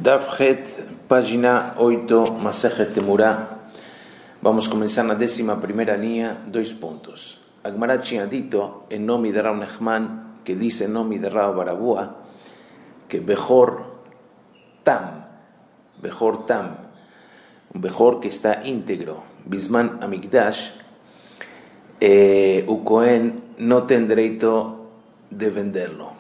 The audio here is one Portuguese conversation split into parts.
Daf Het, página 8, Masejet Temurá. Vamos começar na 11ª linha, 2 pontos. A Gemara tinha dito, em nome de Rav Nachman, que diz em nome de Rav Barabua, que Bechor Tam, um Bechor que está íntegro, Bisman Amigdash, o Cohen não tem direito de vendê-lo,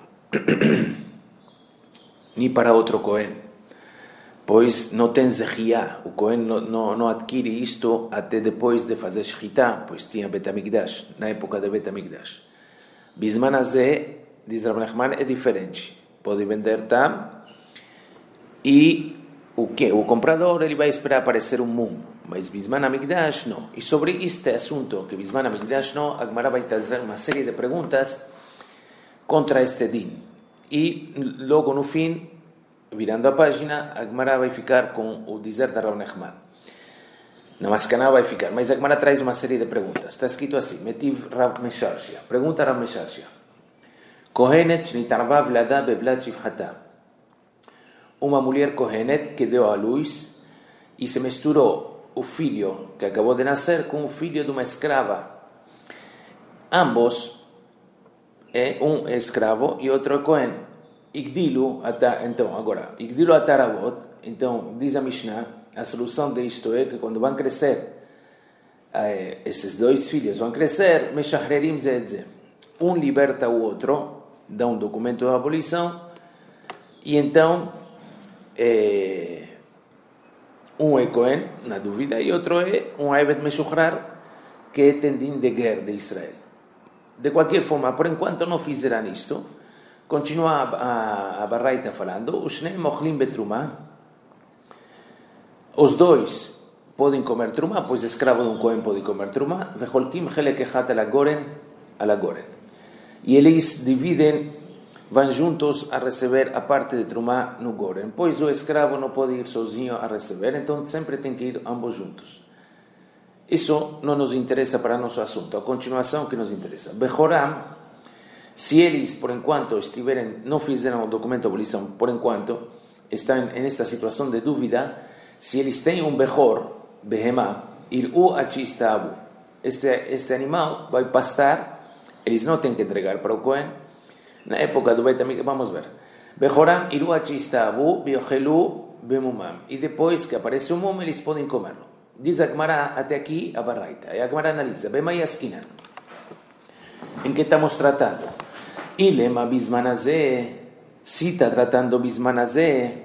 nem para outro Cohen, pois não tem zechiá. O Cohen não adquire isto até depois de fazer shchita, pois tinha Bet Amigdash, na época de Bet Amigdash. Bisman Azeh, diz Rav Nachman, é diferente. Pode vender tam e o comprador ele vai esperar aparecer um mum, mas Bisman Amigdash não. E sobre este assunto, que Bisman Amigdash não, a Gemara vai trazer uma série de perguntas contra este din. E logo no fim, virando a página, a Gemara vai ficar com o dizer da Rav Nachman. Na Mascaná vai ficar, mas a Gemara traz uma série de perguntas. Está escrito assim: Metiv Rav Mesharshia. Pergunta Rav Mesharshia: Kohenet shnitarvav lada beblat shivchata. Uma mulher Kohenet que deu à luz e se misturou o filho que acabou de nascer com o filho de uma escrava. Ambos, um é escravo e outro é Kohen. Igdilu ataravot. Então, diz a Mishnah, a solução disto é que quando vão crescer, esses dois filhos vão crescer, meshahrerim zedze. Um liberta o outro, dá um documento de abolição, e então, um é Cohen, na dúvida, e outro é um Eved Meshuchrar, que é tendin de guerra de Israel. De qualquer forma, por enquanto não fizeram isto. Continua a Baraita falando, os Shnei mochlim betrumá, os dois podem comer trumá, pois escravo de um Cohen pode comer trumá, vecholkim chelek echat ala goren, e eles dividem, vão juntos a receber a parte de trumá no goren, pois o escravo não pode ir sozinho a receber, então sempre tem que ir ambos juntos. Isso não nos interessa para nosso assunto, a continuação que nos interessa. Bechoram, se eles, por enquanto, não fizeram o documento de abolição, por enquanto, estão nesta situação de dúvida, se eles têm um Bechor, Behemá, Ir'u Achistabu, este animal vai pastar, eles não têm que entregar para o Cohen. Na época do Bet Amigdash, vamos ver. Bechoram, Ir'u Achistabu, Biochelu, Bemumam. E depois que aparece o mum, eles podem comê-lo. Diz a Gemara até aqui a Baraita. E a Gemara analisa. Bemai Askinan. Em que estamos tratando? Ilema Bismanazé, se está tratando Bismanazé,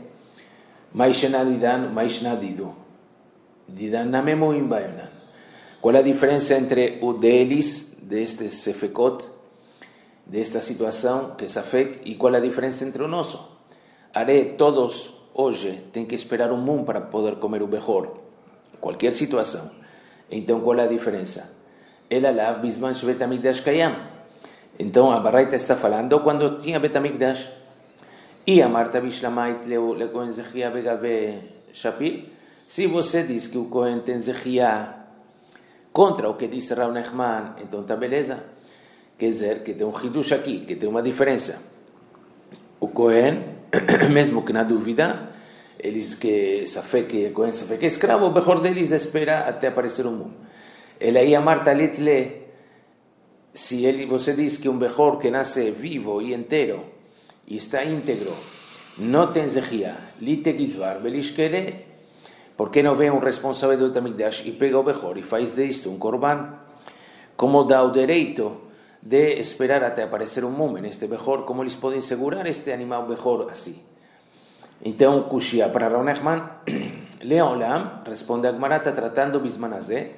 Maishnadidu, Didan Namemuim Baemnan. Qual a diferença entre o deles, deste Sefekot, desta situação, que é Safek, e qual a diferença entre o nosso? Todos hoje têm que esperar um mum para poder comer o Bechor, qualquer situação. Então qual a diferença? Ela lá, Bisman Shvet Amigdash Kayam. Então a Baraita está falando quando tinha Bet Amigdash. E a Marta Bishlamait le Cohen Zechia Begave Shapir. Se você diz que o Cohen tem Zechia contra o que disse Rav Nachman, então está beleza. Quer dizer que tem um hidush aqui, que tem uma diferença. O Cohen, mesmo que na dúvida, eles que sabe que Cohen sabe que é escravo, o melhor deles espera até aparecer um mundo. Ele aí a Marta Litle, se você diz que um Bechor que nasce vivo e inteiro, e está íntegro, não tem zechia, lite gizvar, belishkele, porque não vem um responsável do Tamigdash e pega o Bechor e faz disto um korban, como dá o direito de esperar até aparecer um mum neste Bechor, como eles podem segurar este animal Bechor assim? Então, Kushia para Rav Nachman, Leolam, responde a Gemara, está tratando Bismanazé,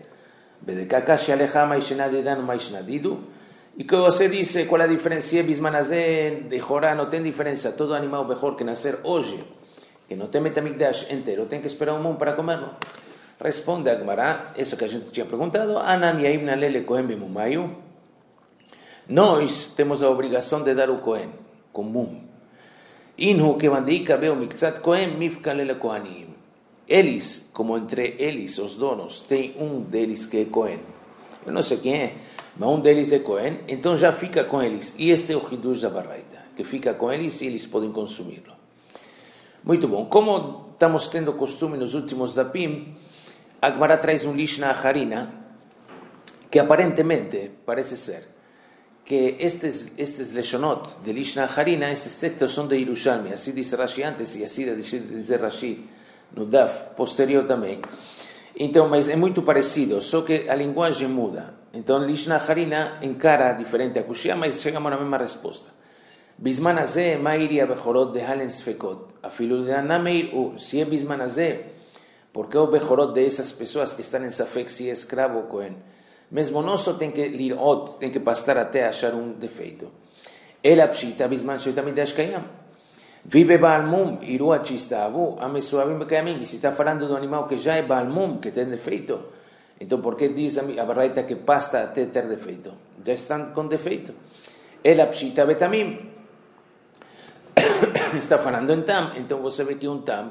e que você disse qual a diferença? Bismanazé de Jorá não tem diferença. Todo animal Bechor que nascer hoje, que não tem Bet Amigdash inteiro, tem que esperar um mum para comerlo. Responde a Gemara, isso que a gente tinha perguntado, Anan Yaim Nalele Cohen Bemumayu. Nós temos a obrigação de dar o Cohen com mum. Inhu que vandika beu mikzat Cohen mifkalele Kohanim. Eles, como entre eles, os donos, tem um deles que é Cohen. Eu não sei quem é, mas um deles é Cohen, então já fica com eles. E este é o hidush da Baraita, que fica com eles e eles podem consumi-lo. Muito bom. Como estamos tendo costume nos últimos dapim, a Gemara traz Lishna Harina, que aparentemente parece ser que estes leshonot de Lishna Harina, estes textos são de Yerushalmi, assim diz Rashi antes e assim diz Rashi no Daf posterior também. Então, mas é muito parecido, só que a linguagem muda. Então, Lishna Harina encara diferente a Kushia, mas chegamos na mesma resposta. Bisman azeh, ma'iri abechorot de halen sfekot. Afilu de anameir, se é bisman azeh, porque o bechorot de essas pessoas que estão em safek, se é escravo ou cohen, mesmo não só tem que lirot, tem que pastar até achar defeito. Ela pshita bisman shoitamidash kayam. Vive balmum, irua chistavu, amesuavim bekayamim. E se está falando do animal que já é balmum, que tem defeito, então por que diz a Baraita que pasta até ter defeito? Já estão com defeito. Ela pshita betamim. Está falando em tam, então você vê que tam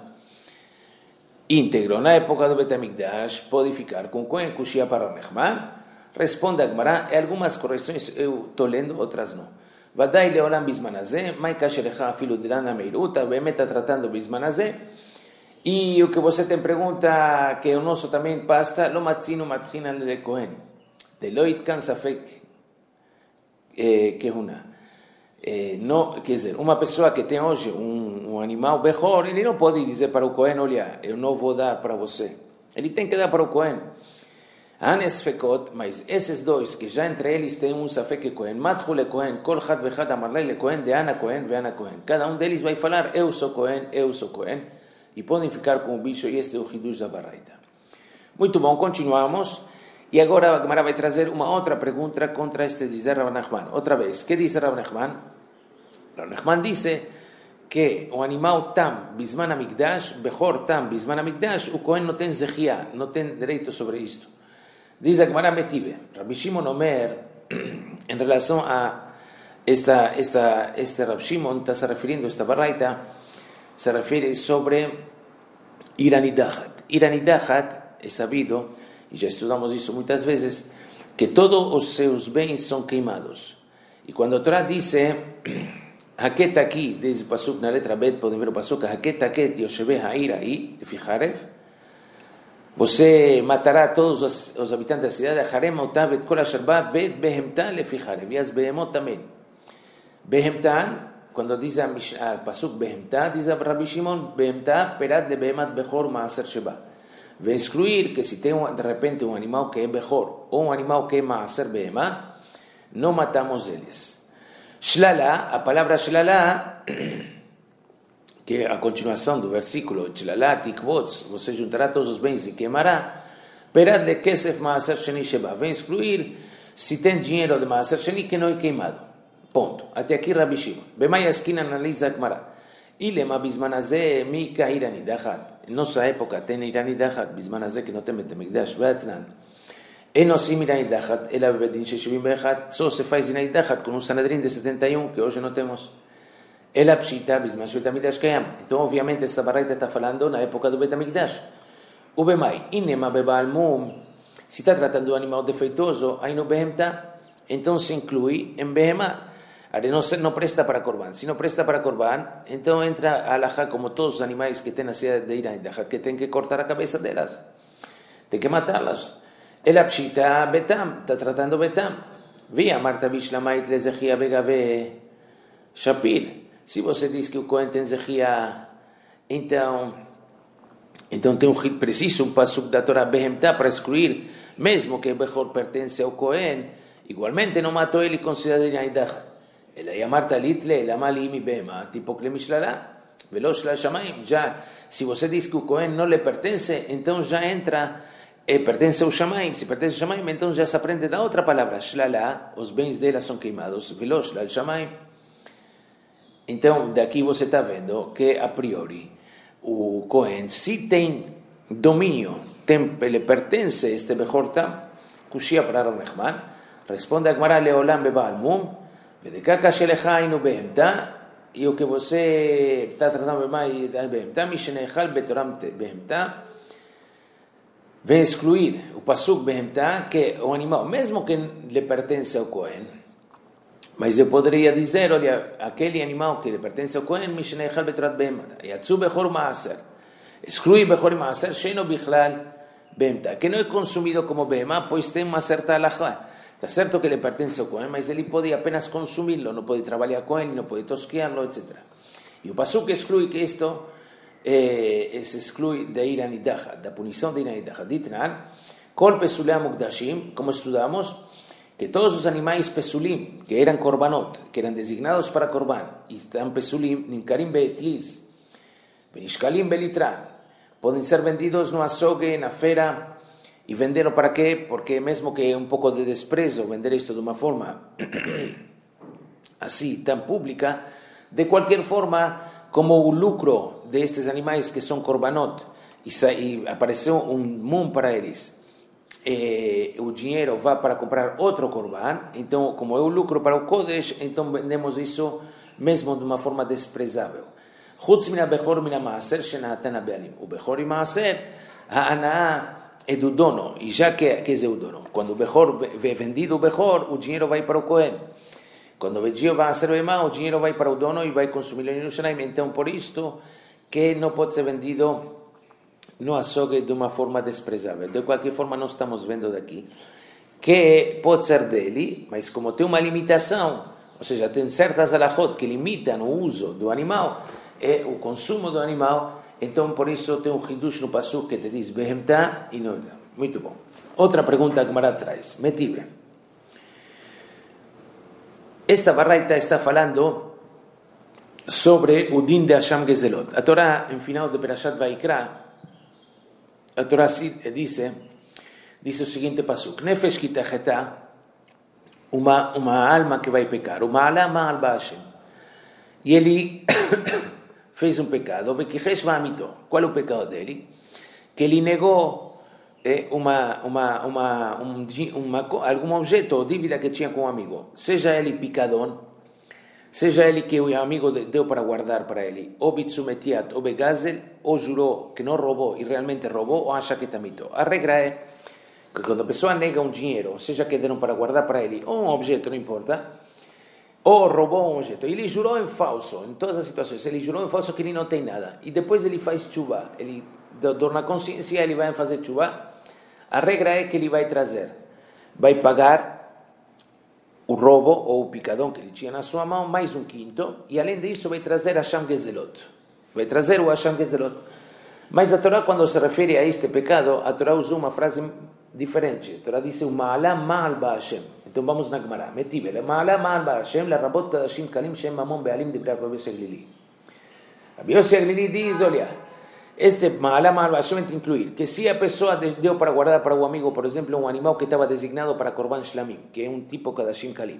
íntegro na época do Betamigdash pode ficar com Kohen Kushia para o Nechman. Responde a Gemara, algumas correções eu estou lendo, outras não. Vadai leolam bismanazé, mai kasherecha afilu dirana meiruta, bem está tratando bismanazé. E o que você tem pergunta, que o nosso também pasta, lo matzino matchina le Kohen. Deloit kan safek kehuna. Não, quer dizer, uma pessoa que tem hoje um animal bechor, ele não pode dizer para o Kohen, olha, eu não vou dar para você. Ele tem que dar para o Kohen. Anes fekot, mas esses dois, que já entre eles tem um safek Kohen, matchu le Kohen, kol chad vechad amarlei le Kohen, de Ana Kohen, ve Ana Kohen. Cada um deles vai falar, eu sou Kohen, e podem ficar com o bicho, e este é o Hidush da Baraita. Muito bom, continuamos. E agora a Gemara vai trazer uma outra pergunta contra este dizer Rav Nachman. Outra vez, que diz Rav Nachman? Rav Nachman diz que o animal tam, bisman amigdash, bechor tam, bisman amigdash, o Kohen não tem zechia, não tem direito sobre isto. Diz a Gemara Metive, Rabbi Shimon Omer, em relação a este Rabbi Shimon, está se referindo a esta baraita, se refere sobre Iranidachat. Iranidachat é sabido, e já estudamos isso muitas vezes, que todos os seus bens são queimados. E quando a Torá diz, Haket aqui, desde o pasuk na letra Bet, podem ver o pasuk, Haket Haket Yosheveh Ha'ir aí, Ficharev, você matará todos os habitantes da cidade, Harem Otav et Kol Asherba, Vet Behemta Leficharev, e as Behemot também. Behemta, quando diz a pasuk Behemta, diz a Rabbi Shimon, Behemta, Perat de Behemat Bechor Maaser Sheba. Vai excluir que se tem de repente um animal que é Bechor ou um animal que é Maaser Behemá, não matamos eles. Shlala, a palavra Shlala, que é a continuação do versículo, Shlala tikvots, você juntará todos os bens e queimará, Perat de Kesef Maaser Sheni Sheba. Vai excluir se tem dinheiro de Maaser Sheni que não é queimado. Ponto. Até aqui Rabbi Shimon. Bemai Askin analisa a Gemara. Ilema bismanazé mika iranidachat. Em nossa época tem iranidachat, bismanazé que não tem Betamigdash, Vatnan. Enosim iranidachat, ela bebedin sheshivim bechat, só se faz iranidachat com um Sanedrin de 71, que hoje não temos. Ela pshita bisman Betamigdash kayam. Então, obviamente, esta baraita está falando na época do Betamigdash. O bemai, inema bebalmum, se está tratando de um animal defeituoso, aí no behemta, então se inclui em behemá. Não presta para Corban. Se não presta para Corban, então entra a alajá como todos os animais que tem na cidade de Irã, que tem que cortar a cabeça delas. Tem que matá-las. Ela pshita betam, está tratando betam. Via Marta Bishlamait le zechia begave Shapir. Se você diz que o Kohen tem zechia, então tem preciso pasuk da Torá behemta para excluir, mesmo que o Bechor pertence ao Kohen, igualmente não matou ele com cidade de Irã. אלא אמרת ליטלה, למה לי מבהמה, תיפוק למשללה, ולא של השמיים. Já, se você diz que o Kohen não lhe pertence, então já entra, pertence ao Shamaim. Se pertence ao Shamaim, então já se aprende da outra palavra, shlala, os bens dela são queimados, veló shlal Shamaim. Então, daqui você está vendo que, a priori, o Kohen, se tem domínio, lhe pertence este Bechor Tam, Kushia para Rav Nachman, responde a Gemara leolam beba'al mum, e o que você está tratando mais de Behemta, Mishenechal Betoram Behemta, vem excluir o pasuk Behemta, que é o animal, mesmo que lhe pertence ao Kohen, Mas eu poderia dizer, olha, aquele animal que pertence ao Kohen, Mishnechal Betrat Behemata, Yatsu Bechor Maaser, exclui Bechor e Maaser, Sheino Bichlal Behemata, que não é consumido como Behemá, pois tem uma certa alahá. Está certo que ele pertence ao Kohen, mas ele pode apenas consumi-lo, não pode trabalhar com ele, não pode tosqueá-lo, etc. E o Pasuk exclui que isto se exclui da ira nidacha, da punição da ira nidacha. Ditnan, Kol Pesulei Mukdashim, como estudamos, que todos os animais pesulim, que eram korbanot, que eram designados para korban, e estão pesulim, nimkarim beetlis, benishkalim belitran, podem ser vendidos no açougue, na feira, e venderam para quê? Porque mesmo que é um pouco de desprezo vender isto de uma forma assim, tão pública, de qualquer forma, como o lucro destes animais que são korbanot, e apareceu um mum para eles, o dinheiro vai para comprar outro korban, então como é o lucro para o Kodesh, então vendemos isso mesmo de uma forma desprezável. Chutz mina bechor mina maaser shenatan habealim. O bechor e maaser, ha'anaa é do dono, e já que é o dono. Quando o bechor é vendido o bechor, o dinheiro vai para o Kohen. Quando o vedio vai ser bemá, o dinheiro vai para o dono e vai consumi-lo em Yerushalayim. Então, por isto, que não pode ser vendido no açougue de uma forma desprezável. De qualquer forma, nós estamos vendo daqui que pode ser dele, mas como tem uma limitação, ou seja, tem certas alahot que limitam o uso do animal, o consumo do animal, então por isso tem um hidush no pasuk que te diz behemta e não. Muito bom. Outra pergunta que Gemara traz. Metive. Esta baraita está falando sobre o din de Hasham Gezelot. A Torá, em final de Perashat Vaikra, a Torá diz o seguinte pasuk: Nefesh kitacheta, uma alma que vai pecar, uma alma alba Hashem. E ele fez um pecado. Qual é o pecado dele? Que ele negou algum objeto ou dívida que tinha com um amigo, seja ele picadão, seja ele que o amigo deu para guardar para ele, ou bitsumetiat, ou begazel, ou jurou que não roubou e realmente roubou, ou acha que tamitou. A regra é que quando a pessoa nega um dinheiro, seja que deram para guardar para ele, ou um objeto, não importa, ou roubou um objeto, ele jurou em falso, em todas as situações, ele jurou em falso que ele não tem nada, e depois ele faz chuva, ele dor na consciência, ele vai fazer chuva. A regra é que ele vai pagar o roubo ou o picadão que ele tinha na sua mão, mais um quinto, e além disso vai trazer Hasham Gezelot. Vai trazer o Hasham Gezelot. Mas a Torá, quando se refere a este pecado, a Torá usa uma frase diferente. A Torá diz o Ma'alam Ma'al Ba'Hashem. Então vamos na Gemara. Metive. Ma'alam Ma'al Ba'Hashem, la rabot kadashim kalim shem mamon be'alim de Rabbi Yossi Aglili. Rabbi Yossi Aglili diz, olha, este Ma'alam Ma'al Ba'Hashem tem que incluir que se a pessoa deu para guardar para um amigo, por exemplo, um animal que estava designado para Korban Shlamim, que é um tipo kadashim kalim.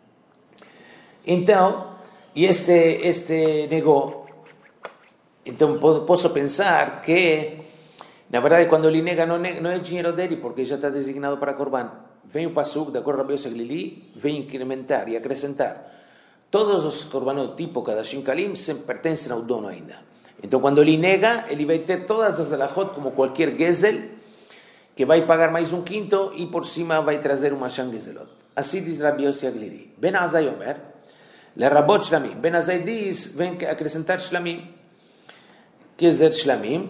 Então, e este negou. Então posso pensar que, na verdade, quando ele nega, não é dinheiro dele, porque já está designado para Korban. Vem o pasuk, de acordo com Rabbi Yossi Aglili, vem incrementar e acrescentar. Todos os Korbanot tipo Kadashim Kalim pertencem ao dono ainda. Então, quando ele nega, ele vai ter todas as alahot, como qualquer gezel, que vai pagar mais um quinto e por cima vai trazer uma Hasham Gezelot. Assim diz Rabbi Yossi Aglili. Ben Azai Omer, le rabot shlamim. Ben Azai diz, vem acrescentar shlamim. Que dizer shlamim?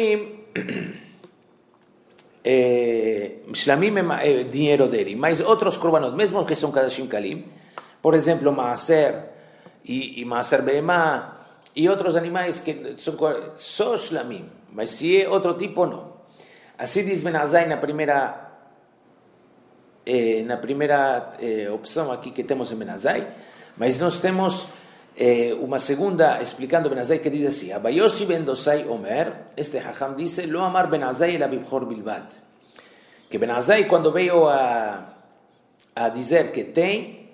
Shlamim é dinheiro dele, mas outros korbanot, mesmo que são kadashim kalim, por exemplo, maaser e maaser beemá, e outros animais que são só shlamim, mas se é outro tipo, não. Assim diz Ben Azai na primeira opção aqui que temos em Ben Azai, mas nós temos uma segunda explicando Ben Azai que diz assim: Abayossi ben Dosai Omer, este Hacham dice, lo amar Ben Azai la bibchor bilbad. Que Ben Azai, quando veio a dizer que tem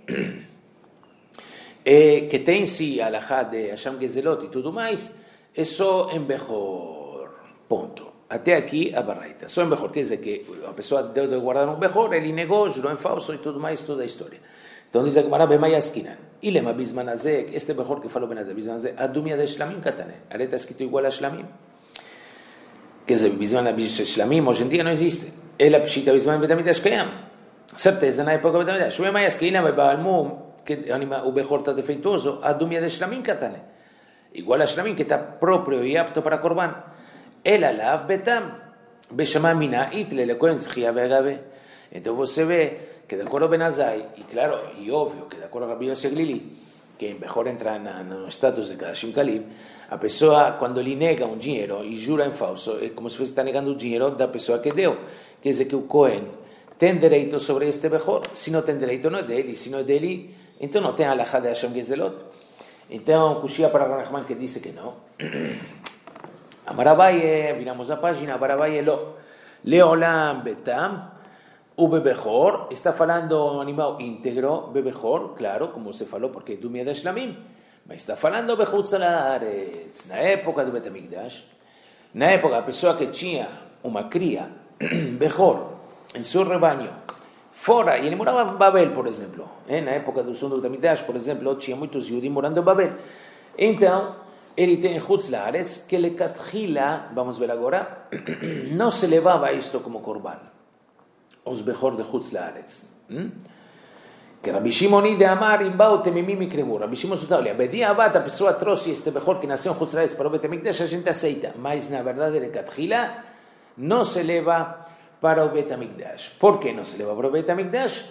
sim a alahá de Hasham Gezelot e tudo mais, é só em Bechor. Ponto. Até aqui a baraita. Só em Bechor. Quer dizer que a pessoa deu de guardar um Bechor, ele negou, jurou em falso e tudo mais, toda a história. Então diz a Gemara, Bemai Askinan. Ilema Bismanazé, este Bechor que falou Benazé, Bismanazé, Adumia de Shlamim Katane. Ali está escrito igual a Shlamim. Quer dizer, Bismanazé Shlamim hoje em dia não existe. Ela pshita Bisman Betamidash Kayam. Certeza, na época Betamidash. Bemai Askinan, Bebalmum. que o Bejor está defeituoso, a Dumia de Shlamim Katane. Igual a Shlamim que está propio y apto para Korban. El Alav Betam, Beshama Mina, Itle, le Kohen Zchia Begave. Entonces você ve que de acuerdo a Benazai, y claro, y obvio, que de acuerdo a Rabbi Yossi Glili, que mejor entra no status de Kadashim Kalim, a pessoa, quando lhe nega um dinheiro e jura em falso, é como se você está negando o dinheiro da pessoa que deu. Quer dizer que o Cohen tem direito sobre este Bechor. Se não tem direito, não é dele. Se não é dele, então não tem a halakha de Hashem Gezelot. Então, Kushia para Rahman que disse que não. Amarabaye, viramos a página, Amarabaye lo. Leolam Betam, o Bebechor, está falando animal íntegro, Bebechor, claro, como se falou, porque tu me das Shlamim. Mas está falando Bechutz Laaretz, na época do Bet HaMikdash, na época a pessoa que tinha uma cria, Bechor, em seu rebanho, fora, e ele morava em Babel, por exemplo, na época do segundo Bet HaMikdash, por exemplo, tinha muitos judeus morando em Babel. Então, ele tem Chutz Laaretz, que Lekatchila, vamos ver agora, não se levava isto como Korban, os Bechor de Chutz Laaretz. Que Rabbi Shimon de Amar imbao temimim ikremu. Rabbi Shimon sustava, bedia abad, a pessoa trouxe este Bechor que nasceu em Chutz Laaretz para o Bet HaMikdash, a gente aceita, mas na verdade Lekatchila não se leva para o Bet HaMikdash. Por que não se leva para o Bet HaMikdash?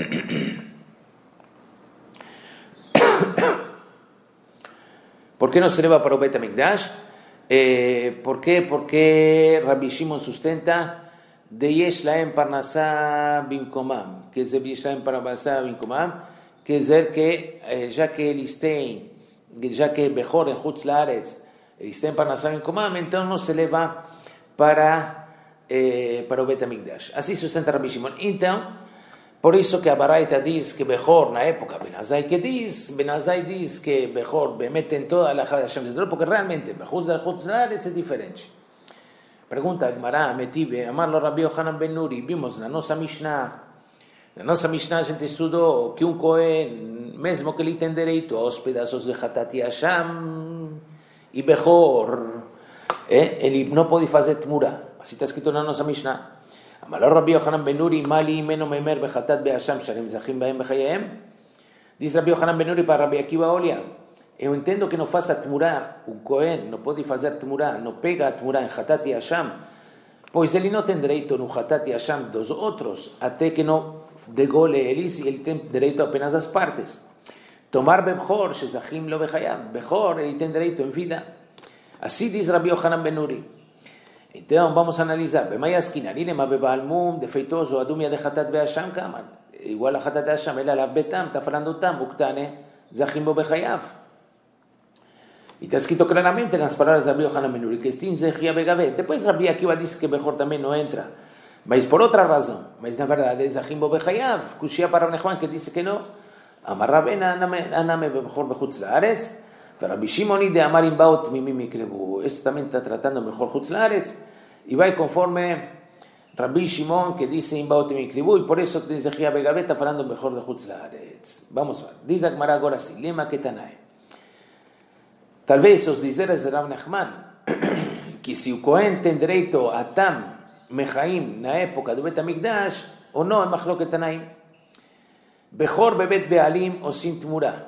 ¿Por qué no se leva para o Bet HaMikdash? ¿Por qué? Porque Rabbi Shimon sustenta de Yesh Lahem Parnassá Bimkomam, que dizer Yesh Lahem Parnassá Bimkomam, quer dizer que já que eles têm, já que Bechor em Chutz Laaretz, eles têm Parnassá Bimkomam, então não se leva para o Bet HaMikdash. Assim sustenta Rabbi Shimon. Então, por isso que a Baraita diz que Bechor, na época, Benazai diz que Bechor mete em toda a halakha de Hashem Gezelot, porque realmente Chutz Laaretz é diferente. Pergunta a Gemara, Metive, amarlo Rabbi Yohanan Ben Nuri, vimos na nossa Mishnah a gente estudou que um Cohen, mesmo que ele tem direito aos pedaços de Hatat Yasham e Bechor, ele não pode fazer Tmura. Assim está escrito na nossa Mishnah. Amarlo Rabbi Yohanan Ben Nuri, Mali Meno Memer Bechatat Beasham, Sharem Zachim Baem Bechayem. Diz Rabbi Yohanan Ben Nuri para Rabbi Akiva, olha, eu entendo que não faça Tmurá, o Cohen não pode fazer Tmurá, não pega a Tmurá em Hatat Yasham, pois ele não tem direito no Hatat Yasham dos outros, até que não degole eles, e ele tem direito apenas às partes. Tomar Bechor, Shezachim lo Bechayam, Bechor, ele tem direito em vida. Assim diz Rabbi Yohanan Ben Nuri. Então, vamos analisar. Bemayaskina, Lilema Bebalmum, defeitoso, Adumia de Hatat Beasham, Kaman. Igual a Hatat Yasham, ele alav Betam, está falando Tam, Uktane, Zachim lo Bechayav. E está escrito claramente nas palavras de Rabbi Yohanan Ben Nuri que Stin Zechia Begave. Depois Rabbi Akiva disse que Bechor também não entra, mas por outra razão. Mas na verdade é Zachim Bo Bechayav. Kushia para Rabbi Nechman que disse que não. Amar Rabena Aname Bechor Bechutz Laaretz. Rabbi Shimon de Amar Imbaut Mimim Ikrevu. Este também está tratando Bechor Chutz Laaretz. E vai conforme Rabbi Shimon que disse Imbaut Mimim Ikrevu. E por isso que Zechia Begave está falando Bechor de Chutz Laaretz. Vamos ver. Diz a Gemara agora assim. Lema Ketanai. Talvez os dizeres de Rav Nachman, que se o Cohen tem direito a Tam Mechaim na época do Bet HaMikdash, ou não, é Machloket Tanaim. Bechor bebet Bealim ou Sim Tmura.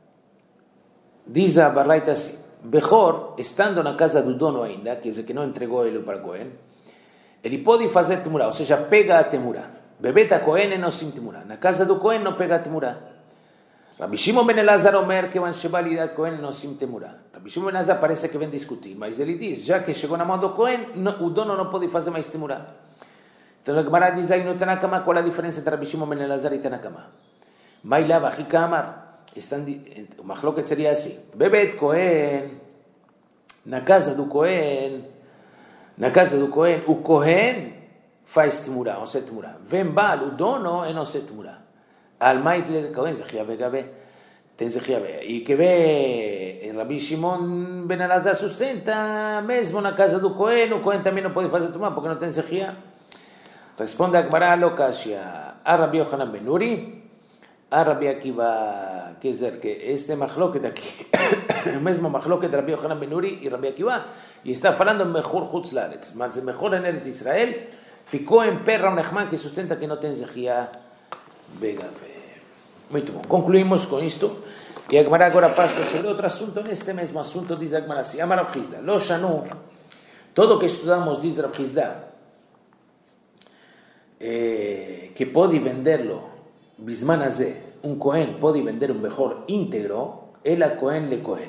Diz a Baraita assim, Bechor, estando na casa do dono ainda, quer dizer que não entregou ele para Cohen, ele pode fazer Tmura, ou seja, pega a Tmura. Bebet a Cohen e não Sim Tmura. Na casa do Cohen não pega a Tmura. Rabbi Shimon Ben Elazar Omer que van Shebalidat Cohen não sim temurá. Rabbi Shimon Ben Elazar parece que vem discutir, mas ele diz, já que chegou na mão do Cohen, o dono não pode fazer mais temurá. Então a Gemara diz aí no Tanakama qual é a diferença entre Rabbi Shimon Ben Elazar e Tanakama. Mailava Hikamar, o Machloket seria assim, Bebet Cohen, na casa do Cohen, o Cohen faz temurá, ou seja, temurá. Vem Baal, o dono, e não se temurá. Al Maitle Cohen Zechia Begave tem Zechia Begave e que vê Rabbi Shimon Ben Elazar sustenta mesmo na casa do Cohen, o Cohen também não pode fazer tomar porque não tem Zechia. Responde a Gemara Lokashia a Rabbi Yohanan Ben Nuri a Rabbi Akiva, quer dizer que este Machloket aqui o mesmo Machloket de Rabbi Yohanan Ben Nuri e Rabbi Akiva e está falando Mechor Chutz Laaretz, mas Mechor en Eretz Israel ficou em pé Rav Nachman que sustenta que não tem Zechia Begave. Muito bom. Concluímos com isto. E a Gemara agora passa sobre outro assunto. Neste mesmo assunto diz a Gemara assim: Amar Rav Hizda, Lo Shanu, todo o que estudamos diz Rav Hizda, que pode venderlo, Bisman Azeh, un Cohen pode vender un mejor íntegro, el a Cohen le Cohen.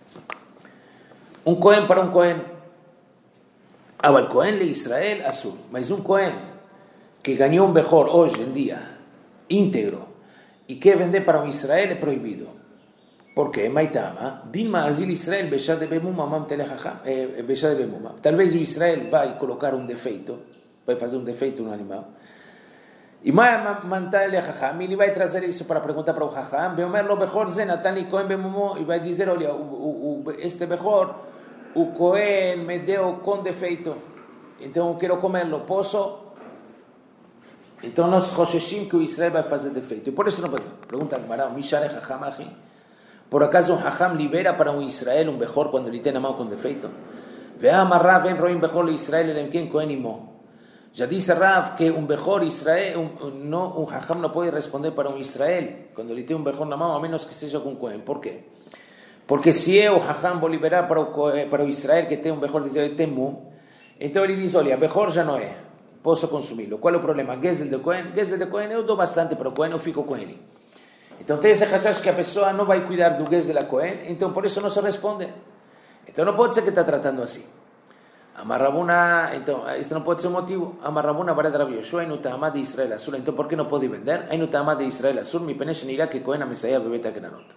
Un Cohen para un Cohen. Ahora, el Cohen le Israel azul, mas un Cohen que ganó un mejor hoy en día, íntegro, y que vende para un Israel es prohibido. ¿Por qué? Maitama, Dilma Azil Israel, Beshad de Bemuma, Mam Telejajam, Beshad de Bemuma. Tal vez Israel va a colocar un defeito, va a hacer un defeito en un animal. Y Mantale Jajam, y le va a traer eso para preguntar para un Jajam, Beomer lo mejor Zenatani Cohen Bemumo, y va a decir, oye, este mejor, o Cohen me dio con defeito, entonces quiero comerlo, ¿posso? Então nós Rosheshim que o Israel vai fazer defeito. E por isso não pode. Pergunta Gemara, Mishare Hacham Achi? Por acaso um Hacham libera para um Israel um Bechor quando ele tem na mão com defeito? Ve'amar Rav en roim Bechor Israel elem ken Cohen imo. Já disse Rav que um Bechor Israel, um Hacham não pode responder para um Israel quando ele tem um Bechor na mão, a menos que seja com Cohen. Por quê? Porque se eu, Hacham, vou liberar para o Israel que tem um Bechor de Israel temu, então ele diz, olha, Bechor já não é. Posso consumi-lo. Qual é o problema? Gezel de Cohen? Gezel de Cohen eu dou bastante para o Cohen, eu fico com ele. Então tem esse rashash que a pessoa não vai cuidar do Gezel da Cohen, então por isso não se responde. Então não pode ser que está tratando assim. Amarrabuna, então, este não pode ser um motivo. Amarrabuna para Rav Yoshua, aí no Ta'amad de Israel Azul. Então por que não pode vender? Aí no Ta'amad de Israel Azul, mi penesh nirá que Cohen a Mesaya bebeta granot.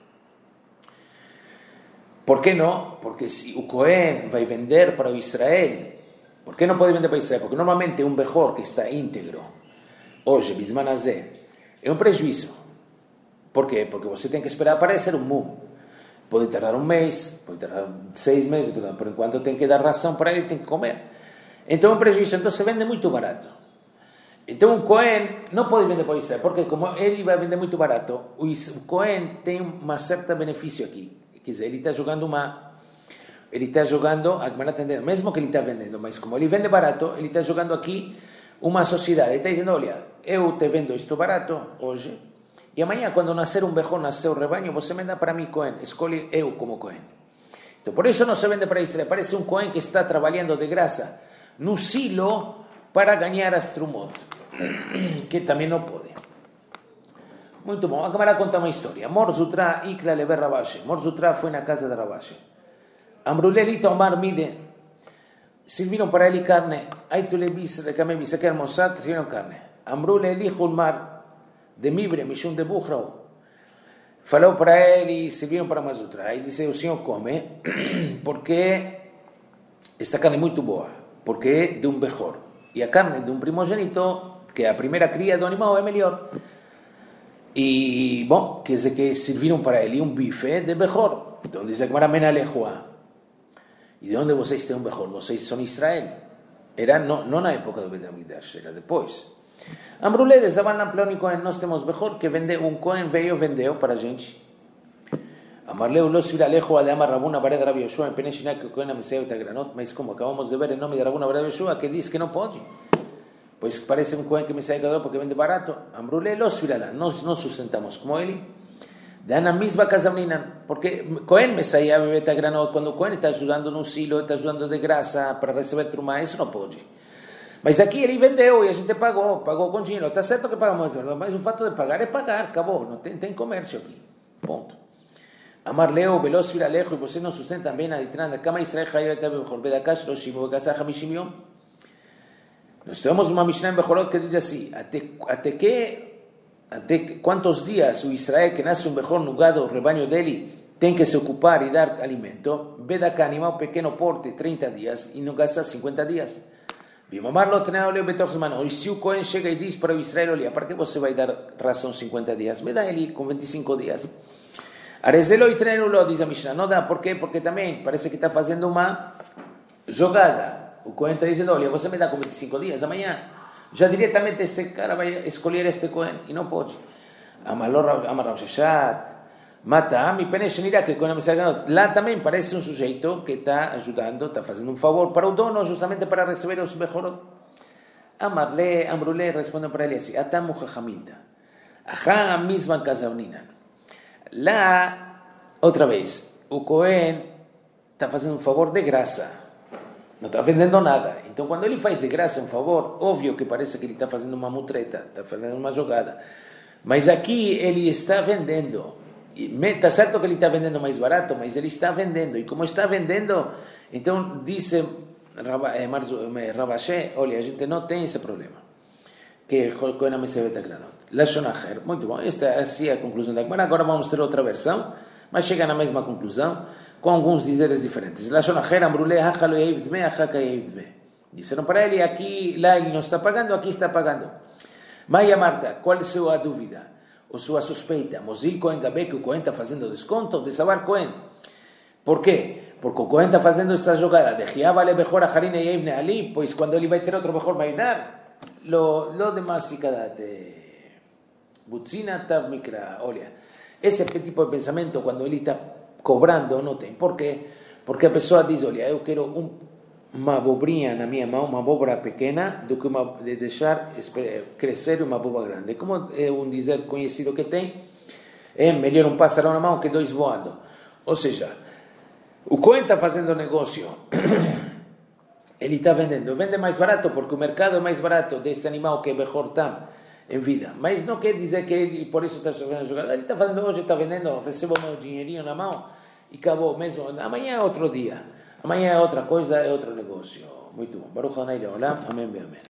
Por que não? Porque se o Cohen vai vender para o Israel, ¿por qué no puede vender para Israel? Porque normalmente un Bechor que está íntegro, hoje, Bisman Azeh, é um prejuízo. ¿Por qué? Porque você tem que esperar para ser um mum. Pode tardar um mês, pode tardar 6 meses, por enquanto tem que dar ração para ele, tem que comer. Então é um prejuízo, então se vende muito barato. Então um Cohen não pode vender para Israel, porque como ele vai vender muito barato, o Cohen tem um certo benefício aqui. Quer dizer, ele está jogando ele está jogando, a Gemara entender, mesmo que ele está vendendo, mas como ele vende barato, ele está jogando aqui uma sociedade. Ele está dizendo, olha, eu te vendo isto barato hoje, e amanhã, quando nascer um Bechor, nascer o rebanho, você me dá para mim Cohen, escolhe eu como Cohen. Então, por isso não se vende para Israel, parece um Cohen que está trabalhando de graça no silo para ganhar as trumot, que também não pode. Muito bom, a Gemara conta uma história. Mor Zutra ikla leve Ravashi. Mor Zutra foi na casa de Ravashi. Amruleli tomar mide, sirvieron para él carne, hay tu le vis, de camé vis, que almorzar, sirvieron carne. Amruleli julmar, de mibre, mishun de bujrao, falou para él y sirvieron para Mazutra. Aí dice, o senhor come, porque esta carne é muito boa, porque é de um Bechor. E a carne de um primogênito, que é a primeira cria do animal, é melhor. E, bom, quer dizer que serviram para ele um bife de Bechor. Então diz a Gemara Menalejua. E de onde vocês têm um Bechor? Vocês são Israel. Era não na época do Bet HaMikdash, era depois. Amrulé, desaban na Plónico, nós temos Bechor, que um Cohen veio vendeu para a gente. Amarleu, lo sira alejo, de Amar Rabuna, Bared Rav Yoshua, em Peneshina, que o Cohen ameseu Tagranot, mas como acabamos de ver em nome de Rabuna, Bared Yoshua, que diz que não pode. Pois parece um Cohen que me sai porque vende barato. Amrulé, lo sira lá, nós sustentamos como ele. Dan a misma casa menina, porque Cohen me saía bebeta granot, quando o Cohen está ajudando no silo, está ajudando de graça para receber trumá, isso não pode. Mas aqui ele vendeu e a gente pagou com dinheiro, está certo que pagamos, mas o fato de pagar é pagar, acabou, não tem comércio aqui, ponto. Amar Leo, veloz viralejo, e você não sustenta bem a ditrana, Kama Israel Chayot Etabe Bechor, Bedakash Loshimo, Begasah Hamishim Yom. Nós temos uma Mishnah em Bechorot que diz assim, até quantos dias o Israel que nasce um Bechor no gado, o rebanho dele, tem que se ocupar e dar alimento, Bedaka, animal pequeno porte, 30 dias, e no gasta 50 dias. Bimamarlo teneu leo betoch zman. E se o Cohen chega e diz para o Israel, olha, para que você vai dar ração 50 dias? Me dá ele com 25 dias. Arezelo e treino-lo, diz a Mishnah. Não dá, por quê? Porque também parece que está fazendo uma jogada. O Cohen está dizendo, olha, você me dá com 25 dias, amanhã. Já diretamente este cara vai escolher este Cohen, e não pode. Amarram Sheshat. Mata, mi peneshenirá que Cohen lá também parece um sujeito que está ajudando, está fazendo um favor para o dono, justamente para receber os Bechorot. Amrulé responde para ele assim, Atamu Chachamilta. Ajá, a mesma casa unina. Lá, outra vez, o Cohen está fazendo um favor de graça. Não está vendendo nada. Então, quando ele faz de graça um favor, óbvio que parece que ele está fazendo uma mutreta, está fazendo uma jogada. Mas aqui ele está vendendo. Está certo que ele está vendendo mais barato, mas ele está vendendo. E como está vendendo, então disse Rabashé, olha, a gente não tem esse problema. Que Cohen Amesevet Agranot. Lashon Acher. Muito bom. Esta é assim a conclusão da Gemara. Agora vamos ter outra versão, mas chega na mesma conclusão, com alguns dizeres diferentes. Lashon Acher, Amrule, Hachalo Yeivdme, Hachaka Yeivdme. Disseram para ele, aqui, lá ele não está pagando, aqui está pagando. Maia Marta, qual é a sua dúvida? Ou sua suspeita? Mozil Cohen Gabé, que o Cohen está fazendo desconto de Sabar Cohen. Por quê? Porque o Cohen está fazendo essa jogada de Giavale Bechor Acharin Yeivne Ali, pois quando ele vai ter outro Bechor vai dar. Lo demás se cadate. Butzina Tav Mikra. Olha, esse tipo de pensamento, quando ele está cobrando, não tem. Por quê? Porque a pessoa diz, olha, eu quero uma abobrinha na minha mão, uma abóbora pequena, do que de deixar crescer uma abóbora grande. Como é um dizer conhecido que tem, é melhor um pássaro na mão que dois voando. Ou seja, o Cohen está fazendo negócio, ele está vendendo, vende mais barato, porque o mercado é mais barato deste animal que é Bechor Tam em vida. Mas não quer dizer que ele, por isso está fazendo jogada. Ele está fazendo hoje, está vendendo, recebo meu dinheirinho na mão e acabou mesmo. Amanhã é outro dia. Amanhã é outra coisa, é outro negócio. Muito bom. Baruch Hanai Leolam. Amém, amém.